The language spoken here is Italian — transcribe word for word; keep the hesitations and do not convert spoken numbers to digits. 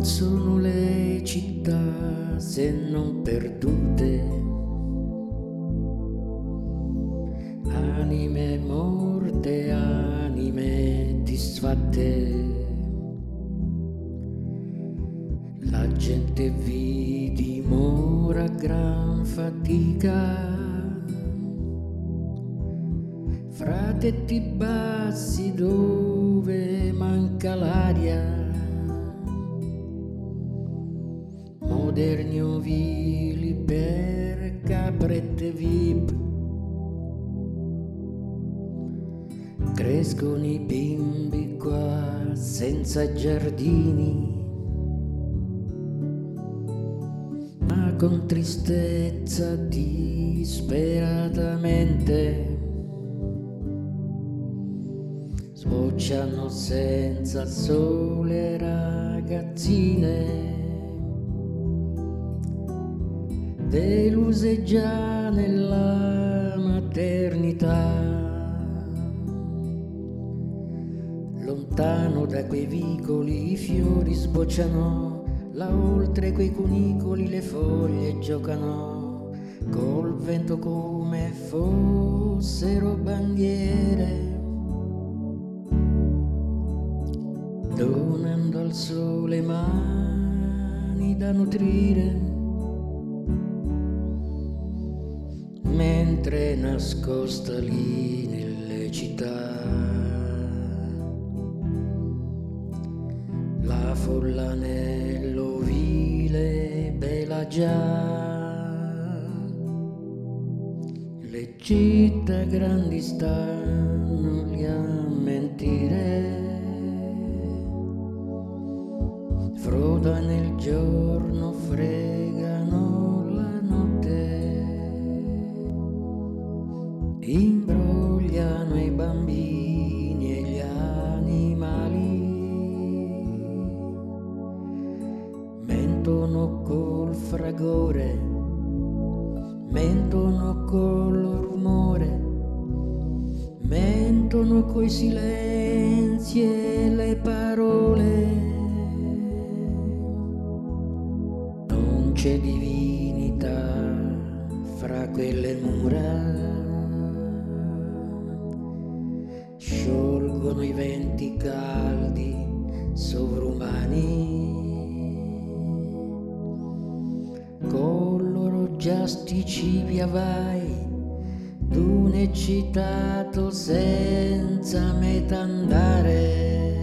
sono le città se non perdute, anime morte, anime disfatte. La gente vi dimora a gran fatica, fra tetti bassi dove manca l'aria, moderni ovili per caprette vip. Crescono i bimbi qua senza giardini, ma con tristezza disperatamente sbocciano senza sole ragazzine, deluse già nella maternità. Lontano da quei vicoli i fiori sbocciano, là oltre quei cunicoli le foglie giocano col vento come fossero bandiere, donando al sole mani da nutrire, mentre nascosta lì nelle città la folla nell'ovile bella già. Le città grandi stanno lì a mentire, froda nel giorno, fregano la notte, imbrogliano i bambini e gli animali, mentono col fragore, mentono col rumore, mentono coi silenzi e le parole. Non c'è divinità fra quelle mura, sciolgono i venti caldi sovrumani, con loro giastici via vai d'un eccitato senza metà andare.